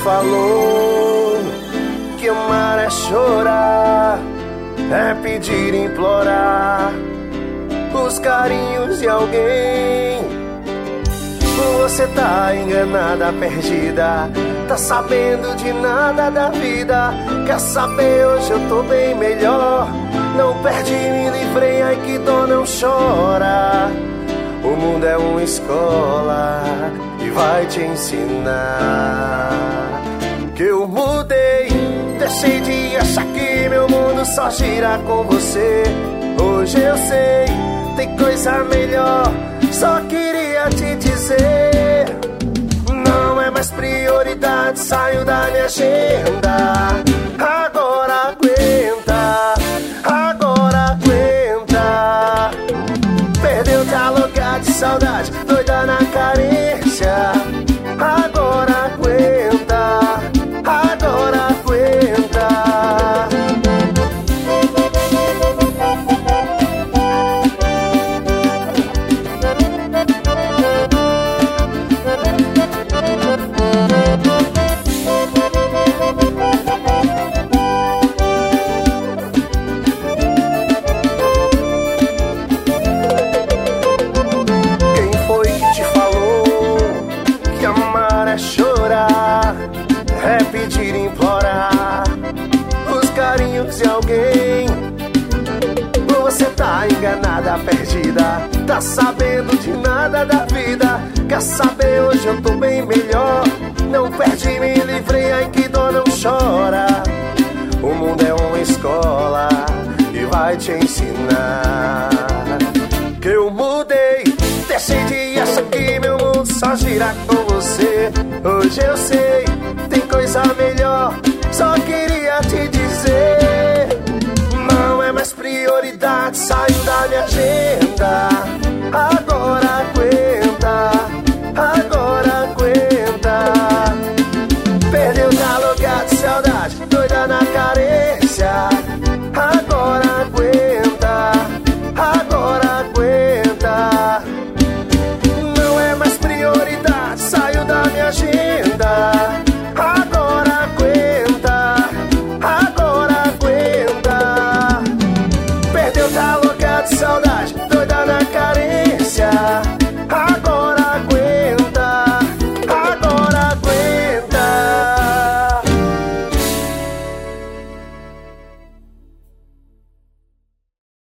falou que amar é chorar, é pedir e implorar os carinhos de alguém. Você tá enganada, perdida, tá sabendo de nada da vida. Quer saber, hoje eu tô bem melhor. Não perdi, me livrei, ai que dor, não chora. O mundo é uma escola e vai te ensinar que eu mudei. Deixei de achar que meu mundo só gira com você. Hoje eu sei, tem coisa melhor, só queria te dizer. Não é mais prioridade, saio da minha agenda. Agora aguenta, agora aguenta. Perdeu, tá louca de saudade, doida na carência. Agora aguenta, agora aguenta. É pedir e implorar os carinhos de alguém. Você tá enganada, perdida, tá sabendo de nada da vida. Quer saber, hoje eu tô bem melhor. Não perdi, me livrei, ai que dor, não chora. O mundo é uma escola e vai te ensinar que eu mudei. Deixei de achar que meu mundo só gira com você. Hoje eu sei, tem coisa melhor, só queria te dizer. Não é mais prioridade, saio da minha agenda.